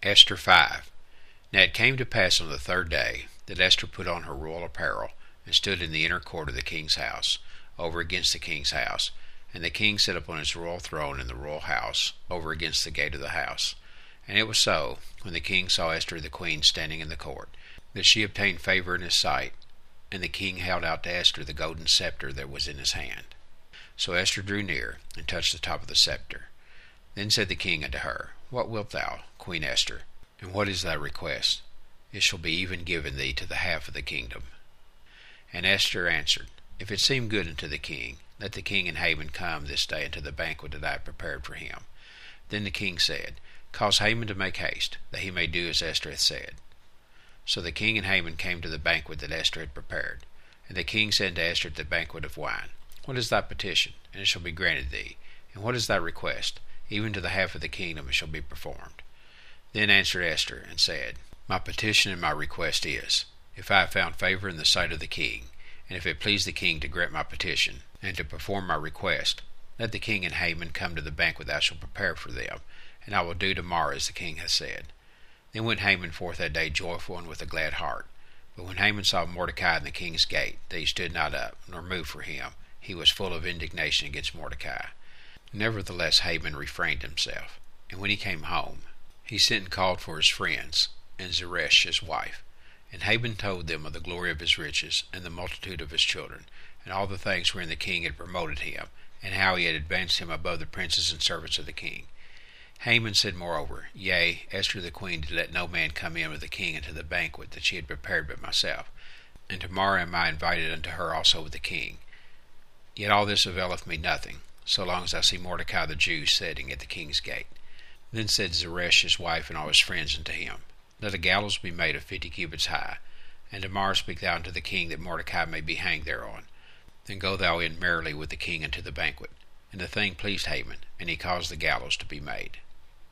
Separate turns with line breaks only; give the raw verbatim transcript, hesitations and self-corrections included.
Esther five. Now it came to pass on the third day that Esther put on her royal apparel, and stood in the inner court of the king's house, over against the king's house. And the king sat upon his royal throne in the royal house, over against the gate of the house. And it was so, when the king saw Esther the queen standing in the court, that she obtained favor in his sight. And the king held out to Esther the golden scepter that was in his hand. So Esther drew near, and touched the top of the scepter. Then said the king unto her, What wilt thou, Queen Esther? And what is thy request? It shall be even given thee to the half of the kingdom. And Esther answered, If it seem good unto the king, let the king and Haman come this day unto the banquet that I have prepared for him. Then the king said, Cause Haman to make haste, that he may do as Esther hath said. So the king and Haman came to the banquet that Esther had prepared. And the king said unto Esther at the banquet of wine, What is thy petition? And it shall be granted thee. And what is thy request? Even to the half of the kingdom it shall be performed. Then answered Esther, and said, My petition and my request is, if I have found favor in the sight of the king, and if it please the king to grant my petition, and to perform my request, let the king and Haman come to the banquet that I shall prepare for them, and I will do tomorrow as the king hath said. Then went Haman forth that day joyful and with a glad heart. But when Haman saw Mordecai in the king's gate, that he stood not up, nor moved for him, he was full of indignation against Mordecai. Nevertheless Haman refrained himself, and when he came home, he sent and called for his friends, and Zeresh his wife. And Haman told them of the glory of his riches, and the multitude of his children, and all the things wherein the king had promoted him, and how he had advanced him above the princes and servants of the king. Haman said moreover, Yea, Esther the queen did let no man come in with the king into the banquet that she had prepared but myself, and tomorrow am I invited unto her also with the king. Yet all this availeth me nothing, so long as I see Mordecai the Jew sitting at the king's gate. Then said Zeresh his wife and all his friends unto him, Let a gallows be made of fifty cubits high, and tomorrow speak thou unto the king that Mordecai may be hanged thereon. Then go thou in merrily with the king unto the banquet. And the thing pleased Haman, and he caused the gallows to be made.